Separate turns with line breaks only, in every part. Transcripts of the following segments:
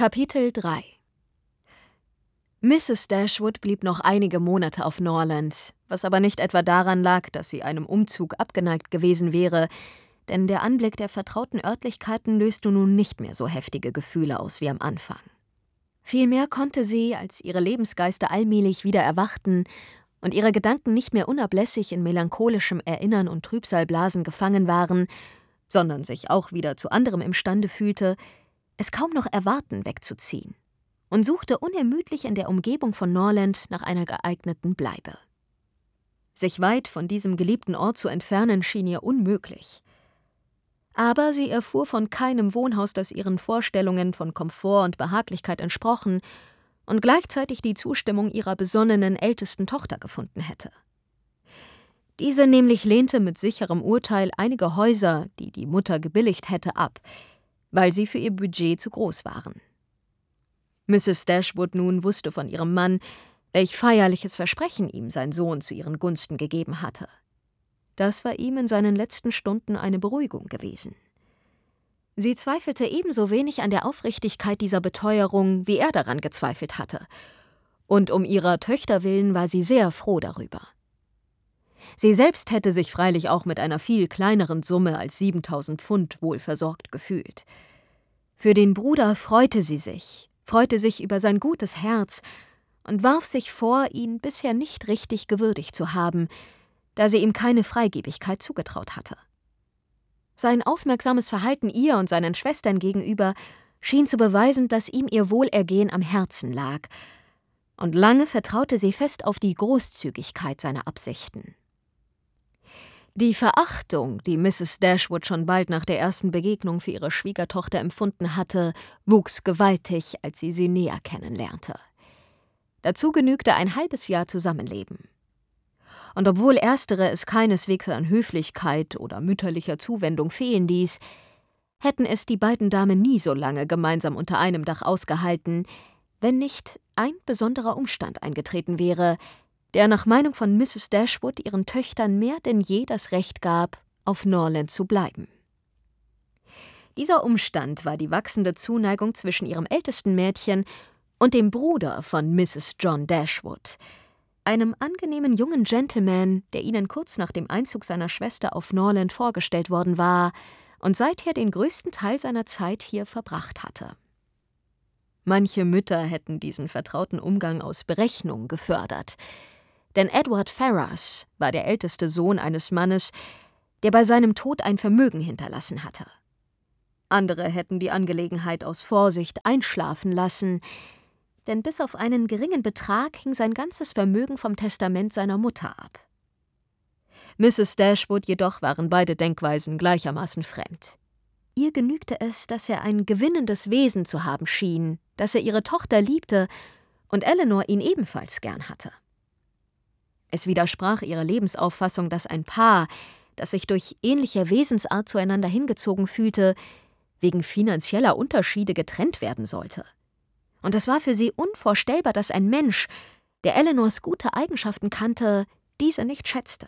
Kapitel 3 Mrs. Dashwood blieb noch einige Monate auf Norland, was aber nicht etwa daran lag, dass sie einem Umzug abgeneigt gewesen wäre, denn der Anblick der vertrauten Örtlichkeiten löste nun nicht mehr so heftige Gefühle aus wie am Anfang. Vielmehr konnte sie, als ihre Lebensgeister allmählich wieder erwachten und ihre Gedanken nicht mehr unablässig in melancholischem Erinnern und Trübsalblasen gefangen waren, sondern sich auch wieder zu anderem imstande fühlte, es kaum noch erwarten, wegzuziehen, und suchte unermüdlich in der Umgebung von Norland nach einer geeigneten Bleibe. Sich weit von diesem geliebten Ort zu entfernen, schien ihr unmöglich. Aber sie erfuhr von keinem Wohnhaus, das ihren Vorstellungen von Komfort und Behaglichkeit entsprochen und gleichzeitig die Zustimmung ihrer besonnenen ältesten Tochter gefunden hätte. Diese nämlich lehnte mit sicherem Urteil einige Häuser, die die Mutter gebilligt hätte, ab, weil sie für ihr Budget zu groß waren. Mrs. Dashwood nun wusste von ihrem Mann, welch feierliches Versprechen ihm sein Sohn zu ihren Gunsten gegeben hatte. Das war ihm in seinen letzten Stunden eine Beruhigung gewesen. Sie zweifelte ebenso wenig an der Aufrichtigkeit dieser Beteuerung, wie er daran gezweifelt hatte. Und um ihrer Töchter willen war sie sehr froh darüber. Sie selbst hätte sich freilich auch mit einer viel kleineren Summe als 7.000 Pfund wohl versorgt gefühlt. Für den Bruder freute sich über sein gutes Herz und warf sich vor, ihn bisher nicht richtig gewürdigt zu haben, da sie ihm keine Freigebigkeit zugetraut hatte. Sein aufmerksames Verhalten ihr und seinen Schwestern gegenüber schien zu beweisen, dass ihm ihr Wohlergehen am Herzen lag, und lange vertraute sie fest auf die Großzügigkeit seiner Absichten. Die Verachtung, die Mrs. Dashwood schon bald nach der ersten Begegnung für ihre Schwiegertochter empfunden hatte, wuchs gewaltig, als sie näher kennenlernte. Dazu genügte ein halbes Jahr Zusammenleben. Und obwohl erstere es keineswegs an Höflichkeit oder mütterlicher Zuwendung fehlen ließ, hätten es die beiden Damen nie so lange gemeinsam unter einem Dach ausgehalten, wenn nicht ein besonderer Umstand eingetreten wäre, der nach Meinung von Mrs. Dashwood ihren Töchtern mehr denn je das Recht gab, auf Norland zu bleiben. Dieser Umstand war die wachsende Zuneigung zwischen ihrem ältesten Mädchen und dem Bruder von Mrs. John Dashwood, einem angenehmen jungen Gentleman, der ihnen kurz nach dem Einzug seiner Schwester auf Norland vorgestellt worden war und seither den größten Teil seiner Zeit hier verbracht hatte. Manche Mütter hätten diesen vertrauten Umgang aus Berechnung gefördert, denn Edward Ferrars war der älteste Sohn eines Mannes, der bei seinem Tod ein Vermögen hinterlassen hatte. Andere hätten die Angelegenheit aus Vorsicht einschlafen lassen, denn bis auf einen geringen Betrag hing sein ganzes Vermögen vom Testament seiner Mutter ab. Mrs. Dashwood jedoch waren beide Denkweisen gleichermaßen fremd. Ihr genügte es, dass er ein gewinnendes Wesen zu haben schien, dass er ihre Tochter liebte und Eleanor ihn ebenfalls gern hatte. Es widersprach ihrer Lebensauffassung, dass ein Paar, das sich durch ähnliche Wesensart zueinander hingezogen fühlte, wegen finanzieller Unterschiede getrennt werden sollte. Und es war für sie unvorstellbar, dass ein Mensch, der Eleanors gute Eigenschaften kannte, diese nicht schätzte.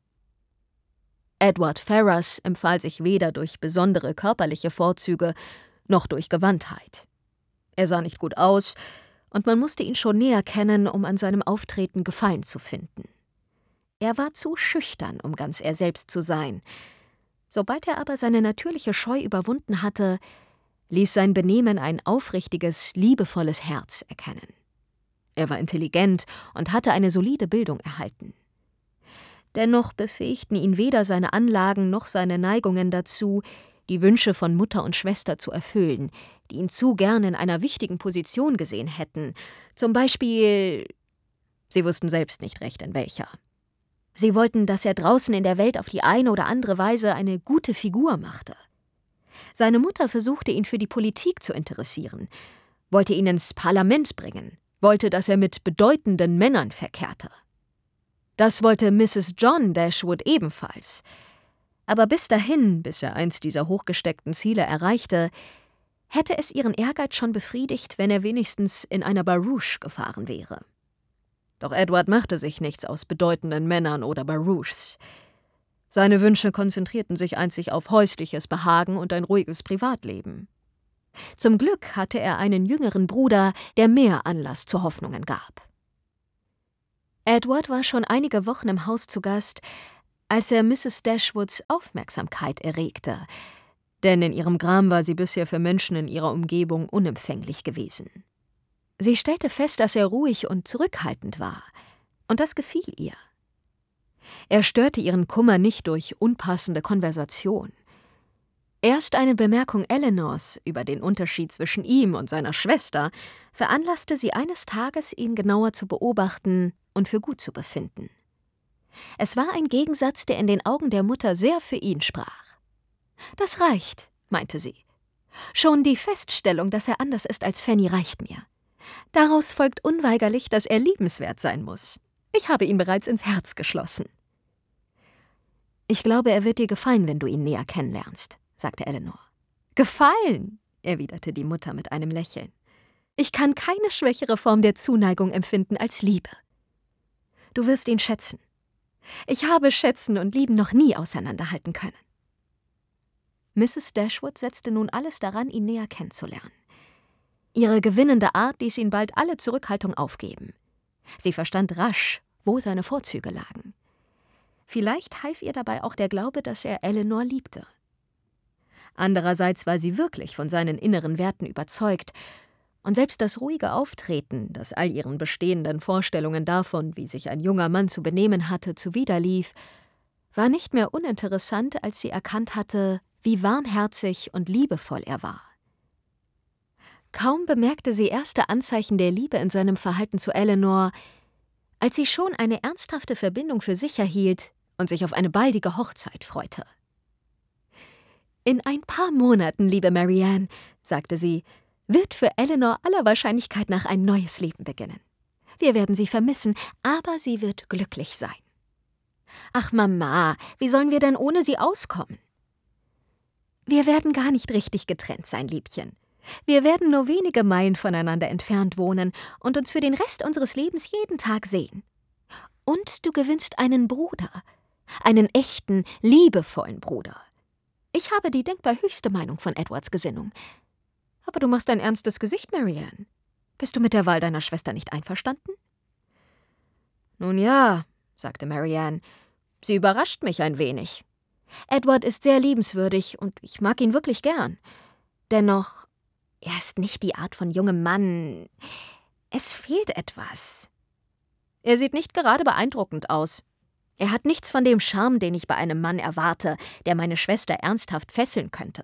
Edward Ferrars empfahl sich weder durch besondere körperliche Vorzüge noch durch Gewandtheit. Er sah nicht gut aus, und man musste ihn schon näher kennen, um an seinem Auftreten Gefallen zu finden. Er war zu schüchtern, um ganz er selbst zu sein. Sobald er aber seine natürliche Scheu überwunden hatte, ließ sein Benehmen ein aufrichtiges, liebevolles Herz erkennen. Er war intelligent und hatte eine solide Bildung erhalten. Dennoch befähigten ihn weder seine Anlagen noch seine Neigungen dazu, die Wünsche von Mutter und Schwester zu erfüllen, die ihn zu gern in einer wichtigen Position gesehen hätten. Zum Beispiel, sie wussten selbst nicht recht, in welcher. Sie wollten, dass er draußen in der Welt auf die eine oder andere Weise eine gute Figur machte. Seine Mutter versuchte, ihn für die Politik zu interessieren, wollte ihn ins Parlament bringen, wollte, dass er mit bedeutenden Männern verkehrte. Das wollte Mrs. John Dashwood ebenfalls. Aber bis er eins dieser hochgesteckten Ziele erreichte, hätte es ihren Ehrgeiz schon befriedigt, wenn er wenigstens in einer Barouche gefahren wäre. Doch Edward machte sich nichts aus bedeutenden Männern oder Barouches. Seine Wünsche konzentrierten sich einzig auf häusliches Behagen und ein ruhiges Privatleben. Zum Glück hatte er einen jüngeren Bruder, der mehr Anlass zu Hoffnungen gab. Edward war schon einige Wochen im Haus zu Gast, als er Mrs. Dashwoods Aufmerksamkeit erregte, denn in ihrem Gram war sie bisher für Menschen in ihrer Umgebung unempfänglich gewesen. Sie stellte fest, dass er ruhig und zurückhaltend war, und das gefiel ihr. Er störte ihren Kummer nicht durch unpassende Konversation. Erst eine Bemerkung Elinors über den Unterschied zwischen ihm und seiner Schwester veranlasste sie eines Tages, ihn genauer zu beobachten und für gut zu befinden. Es war ein Gegensatz, der in den Augen der Mutter sehr für ihn sprach. »Das reicht«, meinte sie. »Schon die Feststellung, dass er anders ist als Fanny, reicht mir. Daraus folgt unweigerlich, dass er liebenswert sein muss. Ich habe ihn bereits ins Herz geschlossen.« »Ich glaube, er wird dir gefallen, wenn du ihn näher kennenlernst«, sagte Elinor. »Gefallen«, erwiderte die Mutter mit einem Lächeln. »Ich kann keine schwächere Form der Zuneigung empfinden als Liebe. Du wirst ihn schätzen. Ich habe Schätzen und Lieben noch nie auseinanderhalten können.« Mrs. Dashwood setzte nun alles daran, ihn näher kennenzulernen. Ihre gewinnende Art ließ ihn bald alle Zurückhaltung aufgeben. Sie verstand rasch, wo seine Vorzüge lagen. Vielleicht half ihr dabei auch der Glaube, dass er Elinor liebte. Andererseits war sie wirklich von seinen inneren Werten überzeugt, und selbst das ruhige Auftreten, das all ihren bestehenden Vorstellungen davon, wie sich ein junger Mann zu benehmen hatte, zuwiderlief, war nicht mehr uninteressant, als sie erkannt hatte, wie warmherzig und liebevoll er war. Kaum bemerkte sie erste Anzeichen der Liebe in seinem Verhalten zu Elinor, als sie schon eine ernsthafte Verbindung für sicher hielt und sich auf eine baldige Hochzeit freute. »In ein paar Monaten, liebe Marianne«, sagte sie, »wird für Elinor aller Wahrscheinlichkeit nach ein neues Leben beginnen. Wir werden sie vermissen, aber sie wird glücklich sein.« »Ach, Mama, wie sollen wir denn ohne sie auskommen?« »Wir werden gar nicht richtig getrennt sein, Liebchen. Wir werden nur wenige Meilen voneinander entfernt wohnen und uns für den Rest unseres Lebens jeden Tag sehen. Und du gewinnst einen Bruder, einen echten, liebevollen Bruder. Ich habe die denkbar höchste Meinung von Edwards Gesinnung. Aber du machst ein ernstes Gesicht, Marianne. Bist du mit der Wahl deiner Schwester nicht einverstanden?« »Nun ja«, sagte Marianne, »sie überrascht mich ein wenig. Edward ist sehr liebenswürdig und ich mag ihn wirklich gern. Dennoch, er ist nicht die Art von jungem Mann. Es fehlt etwas. Er sieht nicht gerade beeindruckend aus. Er hat nichts von dem Charme, den ich bei einem Mann erwarte, der meine Schwester ernsthaft fesseln könnte.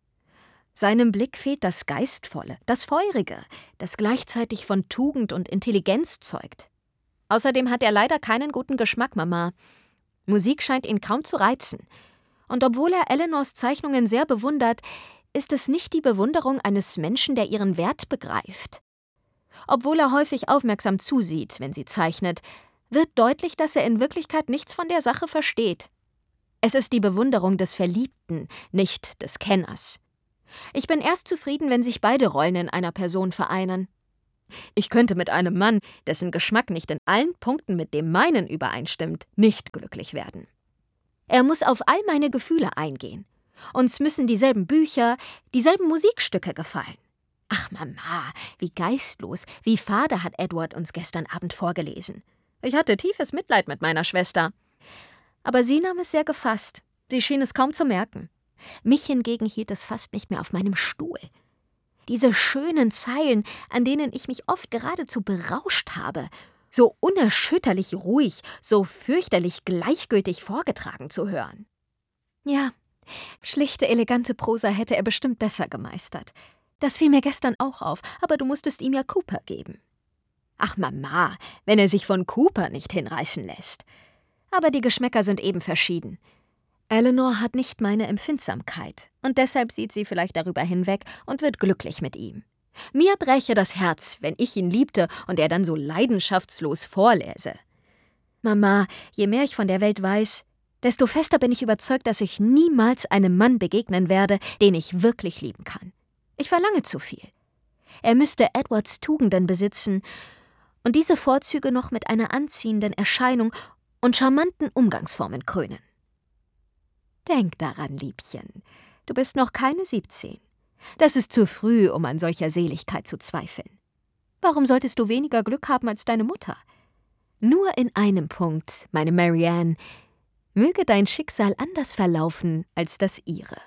Seinem Blick fehlt das Geistvolle, das Feurige, das gleichzeitig von Tugend und Intelligenz zeugt. Außerdem hat er leider keinen guten Geschmack, Mama. Musik scheint ihn kaum zu reizen. Und obwohl er Elinors Zeichnungen sehr bewundert, ist es nicht die Bewunderung eines Menschen, der ihren Wert begreift. Obwohl er häufig aufmerksam zusieht, wenn sie zeichnet, wird deutlich, dass er in Wirklichkeit nichts von der Sache versteht. Es ist die Bewunderung des Verliebten, nicht des Kenners. Ich bin erst zufrieden, wenn sich beide Rollen in einer Person vereinen. Ich könnte mit einem Mann, dessen Geschmack nicht in allen Punkten mit dem meinen übereinstimmt, nicht glücklich werden. Er muss auf all meine Gefühle eingehen. Uns müssen dieselben Bücher, dieselben Musikstücke gefallen. Ach, Mama, wie geistlos, wie fade hat Edward uns gestern Abend vorgelesen. Ich hatte tiefes Mitleid mit meiner Schwester. Aber sie nahm es sehr gefasst. Sie schien es kaum zu merken. Mich hingegen hielt es fast nicht mehr auf meinem Stuhl. Diese schönen Zeilen, an denen ich mich oft geradezu berauscht habe, so unerschütterlich ruhig, so fürchterlich gleichgültig vorgetragen zu hören. Ja, schlichte, elegante Prosa hätte er bestimmt besser gemeistert. Das fiel mir gestern auch auf, aber du musstest ihm ja Cooper geben. Ach, Mama, wenn er sich von Cooper nicht hinreißen lässt. Aber die Geschmäcker sind eben verschieden. Elinor hat nicht meine Empfindsamkeit, und deshalb sieht sie vielleicht darüber hinweg und wird glücklich mit ihm. Mir bräche das Herz, wenn ich ihn liebte und er dann so leidenschaftslos vorläse. Mama, je mehr ich von der Welt weiß, desto fester bin ich überzeugt, dass ich niemals einem Mann begegnen werde, den ich wirklich lieben kann. Ich verlange zu viel. Er müsste Edwards Tugenden besitzen und diese Vorzüge noch mit einer anziehenden Erscheinung und charmanten Umgangsformen krönen. Denk daran, Liebchen, du bist noch keine 17. Das ist zu früh, um an solcher Seligkeit zu zweifeln. Warum solltest du weniger Glück haben als deine Mutter? Nur in einem Punkt, meine Marianne, möge dein Schicksal anders verlaufen als das ihre.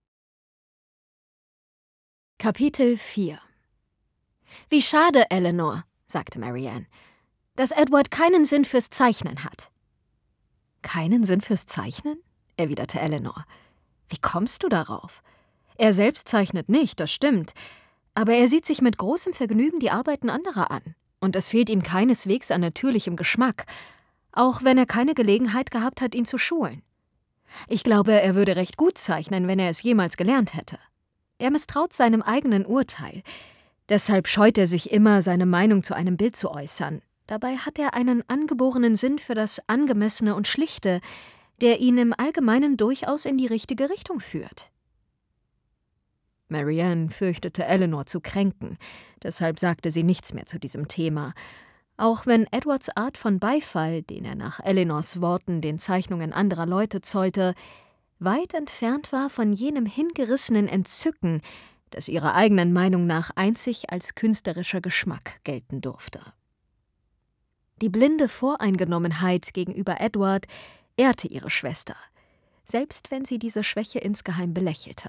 Kapitel 4 »Wie schade, Eleanor«, sagte Marianne, »dass Edward keinen Sinn fürs Zeichnen hat.« »Keinen Sinn fürs Zeichnen?« erwiderte Eleanor. »Wie kommst du darauf? Er selbst zeichnet nicht, das stimmt, aber er sieht sich mit großem Vergnügen die Arbeiten anderer an, und es fehlt ihm keineswegs an natürlichem Geschmack, auch wenn er keine Gelegenheit gehabt hat, ihn zu schulen. Ich glaube, er würde recht gut zeichnen, wenn er es jemals gelernt hätte. Er misstraut seinem eigenen Urteil. Deshalb scheut er sich immer, seine Meinung zu einem Bild zu äußern. Dabei hat er einen angeborenen Sinn für das Angemessene und Schlichte, der ihn im Allgemeinen durchaus in die richtige Richtung führt.« Marianne fürchtete, Eleanor zu kränken, deshalb sagte sie nichts mehr zu diesem Thema, auch wenn Edwards Art von Beifall, den er nach Eleanors Worten den Zeichnungen anderer Leute zollte, weit entfernt war von jenem hingerissenen Entzücken, das ihrer eigenen Meinung nach einzig als künstlerischer Geschmack gelten durfte. Die blinde Voreingenommenheit gegenüber Edward ehrte ihre Schwester, selbst wenn sie diese Schwäche insgeheim belächelte.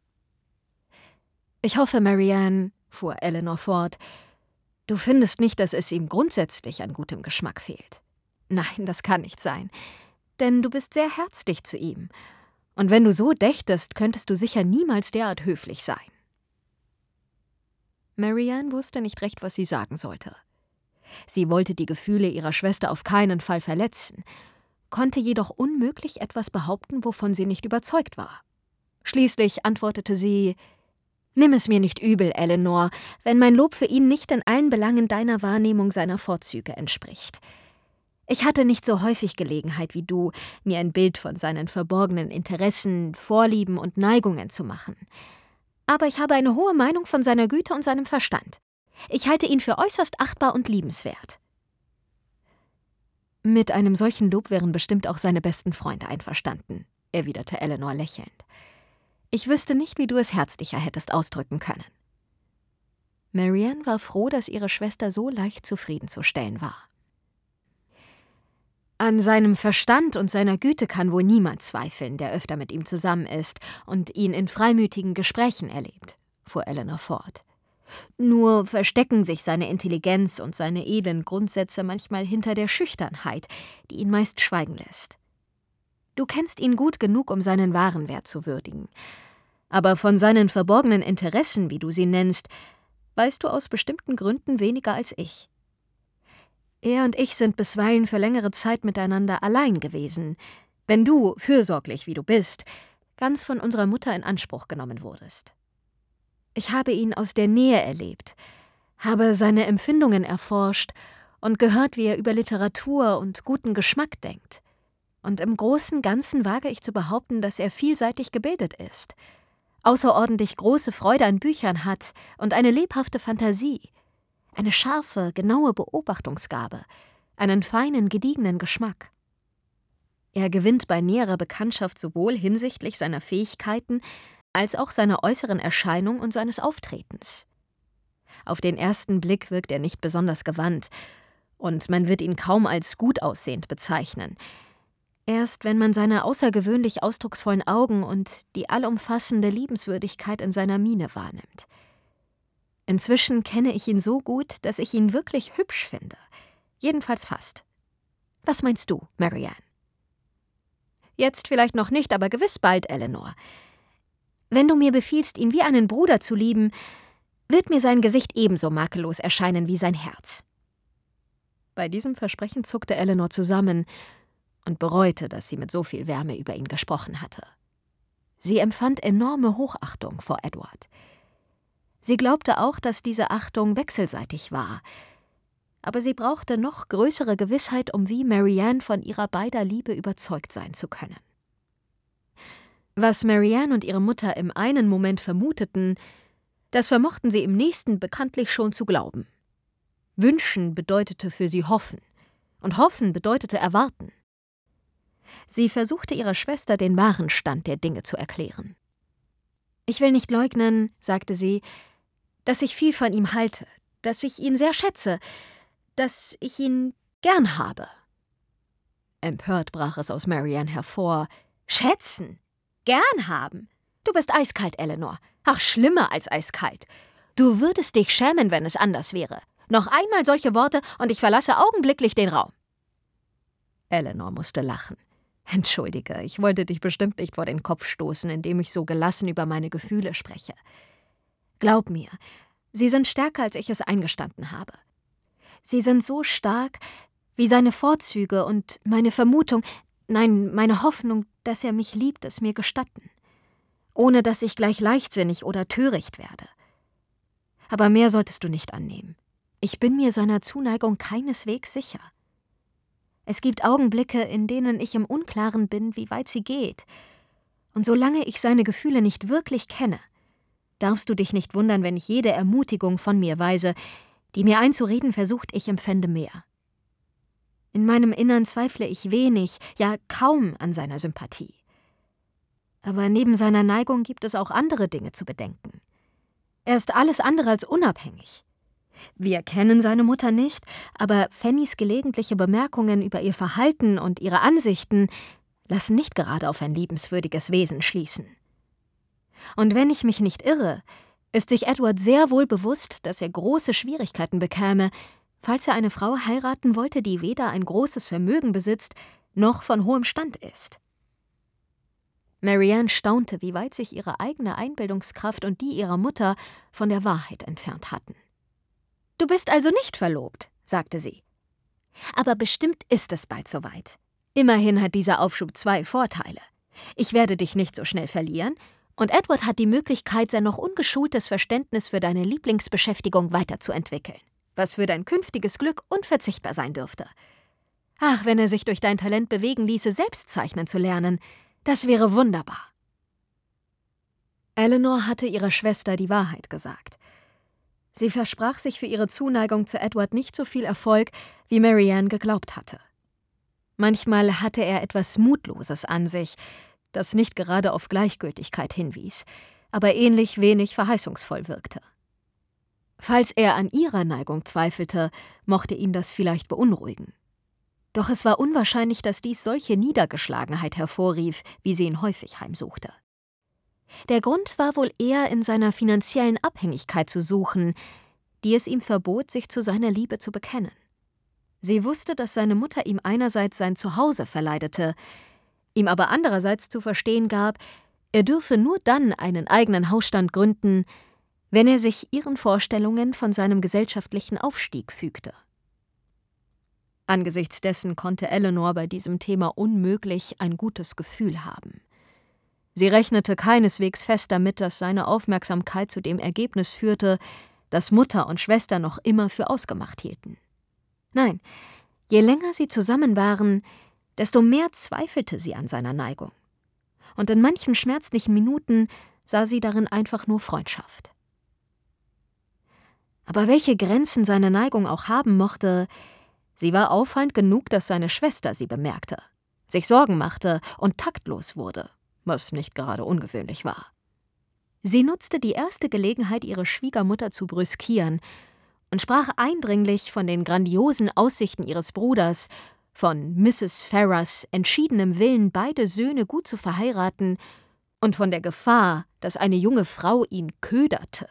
»Ich hoffe, Marianne«, fuhr Eleanor fort, »du findest nicht, dass es ihm grundsätzlich an gutem Geschmack fehlt. Nein, das kann nicht sein, denn du bist sehr herzlich zu ihm, und wenn du so dächtest, könntest du sicher niemals derart höflich sein.« Marianne wusste nicht recht, was sie sagen sollte. Sie wollte die Gefühle ihrer Schwester auf keinen Fall verletzen, konnte jedoch unmöglich etwas behaupten, wovon sie nicht überzeugt war. Schließlich antwortete sie: »Nimm es mir nicht übel, Eleanor, wenn mein Lob für ihn nicht in allen Belangen deiner Wahrnehmung seiner Vorzüge entspricht. Ich hatte nicht so häufig Gelegenheit wie du, mir ein Bild von seinen verborgenen Interessen, Vorlieben und Neigungen zu machen. Aber ich habe eine hohe Meinung von seiner Güte und seinem Verstand. Ich halte ihn für äußerst achtbar und liebenswert.« »Mit einem solchen Lob wären bestimmt auch seine besten Freunde einverstanden«, erwiderte Eleanor lächelnd. »Ich wüsste nicht, wie du es herzlicher hättest ausdrücken können.« Marianne war froh, dass ihre Schwester so leicht zufriedenzustellen war. »An seinem Verstand und seiner Güte kann wohl niemand zweifeln, der öfter mit ihm zusammen ist und ihn in freimütigen Gesprächen erlebt«, fuhr Eleanor fort. »Nur verstecken sich seine Intelligenz und seine edlen Grundsätze manchmal hinter der Schüchternheit, die ihn meist schweigen lässt. Du kennst ihn gut genug, um seinen wahren Wert zu würdigen. Aber von seinen verborgenen Interessen, wie du sie nennst, weißt du aus bestimmten Gründen weniger als ich. Er und ich sind bisweilen für längere Zeit miteinander allein gewesen, wenn du, fürsorglich wie du bist, ganz von unserer Mutter in Anspruch genommen wurdest. Ich habe ihn aus der Nähe erlebt, habe seine Empfindungen erforscht und gehört, wie er über Literatur und guten Geschmack denkt. Und im großen Ganzen wage ich zu behaupten, dass er vielseitig gebildet ist, außerordentlich große Freude an Büchern hat und eine lebhafte Fantasie, eine scharfe, genaue Beobachtungsgabe, einen feinen, gediegenen Geschmack. Er gewinnt bei näherer Bekanntschaft sowohl hinsichtlich seiner Fähigkeiten als auch seiner äußeren Erscheinung und seines Auftretens. Auf den ersten Blick wirkt er nicht besonders gewandt, und man wird ihn kaum als gut aussehend bezeichnen. Erst wenn man seine außergewöhnlich ausdrucksvollen Augen und die allumfassende Liebenswürdigkeit in seiner Miene wahrnimmt. Inzwischen kenne ich ihn so gut, dass ich ihn wirklich hübsch finde. Jedenfalls fast. Was meinst du, Marianne? Jetzt vielleicht noch nicht, aber gewiss bald, Eleanor. Wenn du mir befiehlst, ihn wie einen Bruder zu lieben, wird mir sein Gesicht ebenso makellos erscheinen wie sein Herz.« Bei diesem Versprechen zuckte Eleanor zusammen und bereute, dass sie mit so viel Wärme über ihn gesprochen hatte. Sie empfand enorme Hochachtung vor Edward. Sie glaubte auch, dass diese Achtung wechselseitig war, aber sie brauchte noch größere Gewissheit, um wie Marianne von ihrer beider Liebe überzeugt sein zu können. Was Marianne und ihre Mutter im einen Moment vermuteten, das vermochten sie im nächsten bekanntlich schon zu glauben. Wünschen bedeutete für sie hoffen, und hoffen bedeutete erwarten. Sie versuchte ihrer Schwester den wahren Stand der Dinge zu erklären. »Ich will nicht leugnen«, sagte sie, »dass ich viel von ihm halte, dass ich ihn sehr schätze, dass ich ihn gern habe.« Empört brach es aus Marianne hervor. »Schätzen? Gern haben? Du bist eiskalt, Eleanor. Ach, schlimmer als eiskalt. Du würdest dich schämen, wenn es anders wäre. Noch einmal solche Worte und ich verlasse augenblicklich den Raum.« Eleanor musste lachen. »Entschuldige, ich wollte dich bestimmt nicht vor den Kopf stoßen, indem ich so gelassen über meine Gefühle spreche. Glaub mir, sie sind stärker, als ich es eingestanden habe. Sie sind so stark, wie seine Vorzüge und meine Vermutung, nein, meine Hoffnung, dass er mich liebt, es mir gestatten. Ohne dass ich gleich leichtsinnig oder töricht werde. Aber mehr solltest du nicht annehmen. Ich bin mir seiner Zuneigung keineswegs sicher. Es gibt Augenblicke, in denen ich im Unklaren bin, wie weit sie geht. Und solange ich seine Gefühle nicht wirklich kenne, darfst du dich nicht wundern, wenn ich jede Ermutigung von mir weise, die mir einzureden versucht, ich empfände mehr. In meinem Innern zweifle ich wenig, ja kaum an seiner Sympathie. Aber neben seiner Neigung gibt es auch andere Dinge zu bedenken. Er ist alles andere als unabhängig. Wir kennen seine Mutter nicht, aber Fannys gelegentliche Bemerkungen über ihr Verhalten und ihre Ansichten lassen nicht gerade auf ein liebenswürdiges Wesen schließen. Und wenn ich mich nicht irre, ist sich Edward sehr wohl bewusst, dass er große Schwierigkeiten bekäme, falls er eine Frau heiraten wollte, die weder ein großes Vermögen besitzt, noch von hohem Stand ist. Marianne staunte, wie weit sich ihre eigene Einbildungskraft und die ihrer Mutter von der Wahrheit entfernt hatten. »Du bist also nicht verlobt«, sagte sie. »Aber bestimmt ist es bald soweit. Immerhin hat dieser Aufschub 2 Vorteile. Ich werde dich nicht so schnell verlieren, und Edward hat die Möglichkeit, sein noch ungeschultes Verständnis für deine Lieblingsbeschäftigung weiterzuentwickeln, was für dein künftiges Glück unverzichtbar sein dürfte. Ach, wenn er sich durch dein Talent bewegen ließe, selbst zeichnen zu lernen, das wäre wunderbar.« Eleanor hatte ihrer Schwester die Wahrheit gesagt. Sie versprach sich für ihre Zuneigung zu Edward nicht so viel Erfolg, wie Marianne geglaubt hatte. Manchmal hatte er etwas Mutloses an sich, das nicht gerade auf Gleichgültigkeit hinwies, aber ähnlich wenig verheißungsvoll wirkte. Falls er an ihrer Neigung zweifelte, mochte ihn das vielleicht beunruhigen. Doch es war unwahrscheinlich, dass dies solche Niedergeschlagenheit hervorrief, wie sie ihn häufig heimsuchte. Der Grund war wohl eher in seiner finanziellen Abhängigkeit zu suchen, die es ihm verbot, sich zu seiner Liebe zu bekennen. Sie wusste, dass seine Mutter ihm einerseits sein Zuhause verleidete, ihm aber andererseits zu verstehen gab, er dürfe nur dann einen eigenen Hausstand gründen, wenn er sich ihren Vorstellungen von seinem gesellschaftlichen Aufstieg fügte. Angesichts dessen konnte Eleanor bei diesem Thema unmöglich ein gutes Gefühl haben. Sie rechnete keineswegs fest damit, dass seine Aufmerksamkeit zu dem Ergebnis führte, das Mutter und Schwester noch immer für ausgemacht hielten. Nein, je länger sie zusammen waren, desto mehr zweifelte sie an seiner Neigung. Und in manchen schmerzlichen Minuten sah sie darin einfach nur Freundschaft. Aber welche Grenzen seine Neigung auch haben mochte, sie war auffallend genug, dass seine Schwester sie bemerkte, sich Sorgen machte und taktlos wurde, was nicht gerade ungewöhnlich war. Sie nutzte die erste Gelegenheit, ihre Schwiegermutter zu brüskieren und sprach eindringlich von den grandiosen Aussichten ihres Bruders, von Mrs. Ferrars entschiedenem Willen, beide Söhne gut zu verheiraten, und von der Gefahr, dass eine junge Frau ihn köderte.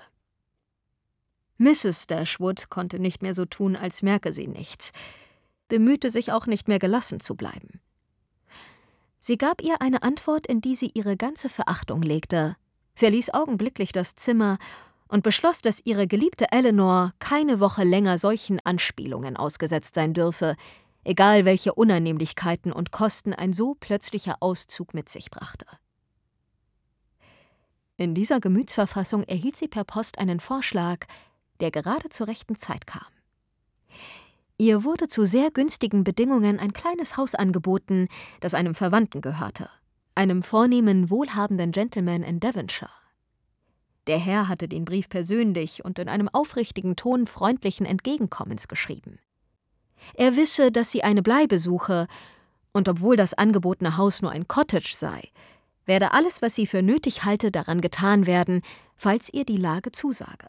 Mrs. Dashwood konnte nicht mehr so tun, als merke sie nichts, bemühte sich auch nicht mehr gelassen zu bleiben. Sie gab ihr eine Antwort, in die sie ihre ganze Verachtung legte, verließ augenblicklich das Zimmer und beschloss, dass ihre geliebte Eleanor keine Woche länger solchen Anspielungen ausgesetzt sein dürfe, egal welche Unannehmlichkeiten und Kosten ein so plötzlicher Auszug mit sich brachte. In dieser Gemütsverfassung erhielt sie per Post einen Vorschlag, der gerade zur rechten Zeit kam. Ihr wurde zu sehr günstigen Bedingungen ein kleines Haus angeboten, das einem Verwandten gehörte, einem vornehmen, wohlhabenden Gentleman in Devonshire. Der Herr hatte den Brief persönlich und in einem aufrichtigen Ton freundlichen Entgegenkommens geschrieben. Er wisse, dass sie eine Bleibe suche, und obwohl das angebotene Haus nur ein Cottage sei, werde alles, was sie für nötig halte, daran getan werden, falls ihr die Lage zusage.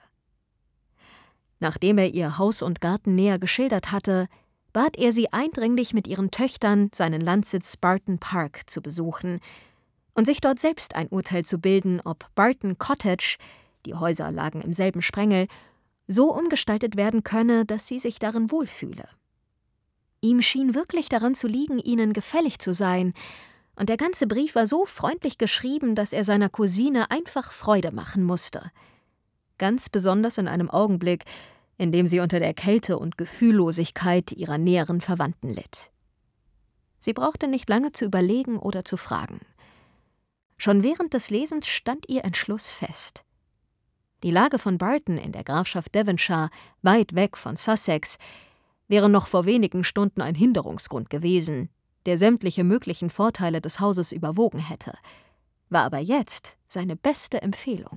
Nachdem er ihr Haus und Garten näher geschildert hatte, bat er sie eindringlich, mit ihren Töchtern seinen Landsitz Barton Park zu besuchen und sich dort selbst ein Urteil zu bilden, ob Barton Cottage, die Häuser lagen im selben Sprengel, so umgestaltet werden könne, dass sie sich darin wohlfühle. Ihm schien wirklich daran zu liegen, ihnen gefällig zu sein, und der ganze Brief war so freundlich geschrieben, dass er seiner Cousine einfach Freude machen musste. Ganz besonders in einem Augenblick, in dem sie unter der Kälte und Gefühllosigkeit ihrer näheren Verwandten litt. Sie brauchte nicht lange zu überlegen oder zu fragen. Schon während des Lesens stand ihr Entschluss fest. Die Lage von Barton in der Grafschaft Devonshire, weit weg von Sussex, wäre noch vor wenigen Stunden ein Hinderungsgrund gewesen, der sämtliche möglichen Vorteile des Hauses überwogen hätte, war aber jetzt seine beste Empfehlung.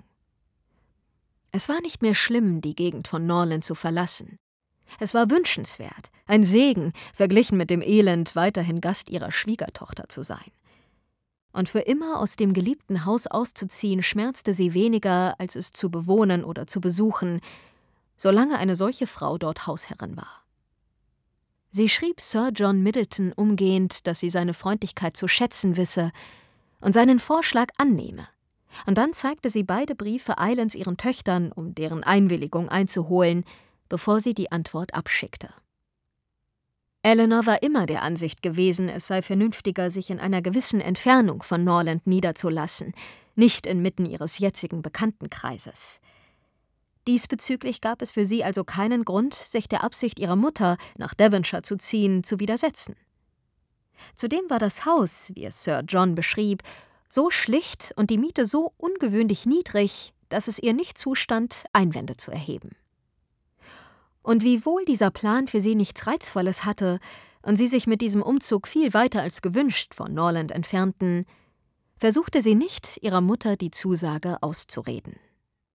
Es war nicht mehr schlimm, die Gegend von Norland zu verlassen. Es war wünschenswert, ein Segen, verglichen mit dem Elend, weiterhin Gast ihrer Schwiegertochter zu sein. Und für immer aus dem geliebten Haus auszuziehen, schmerzte sie weniger, als es zu bewohnen oder zu besuchen, solange eine solche Frau dort Hausherrin war. Sie schrieb Sir John Middleton umgehend, dass sie seine Freundlichkeit zu schätzen wisse und seinen Vorschlag annehme. Und dann zeigte sie beide Briefe eilends ihren Töchtern, um deren Einwilligung einzuholen, bevor sie die Antwort abschickte. Elinor war immer der Ansicht gewesen, es sei vernünftiger, sich in einer gewissen Entfernung von Norland niederzulassen, nicht inmitten ihres jetzigen Bekanntenkreises. Diesbezüglich gab es für sie also keinen Grund, sich der Absicht ihrer Mutter, nach Devonshire zu ziehen, zu widersetzen. Zudem war das Haus, wie es Sir John beschrieb, so schlicht und die Miete so ungewöhnlich niedrig, dass es ihr nicht zustand, Einwände zu erheben. Und wiewohl dieser Plan für sie nichts Reizvolles hatte und sie sich mit diesem Umzug viel weiter als gewünscht von Norland entfernten, versuchte sie nicht, ihrer Mutter die Zusage auszureden.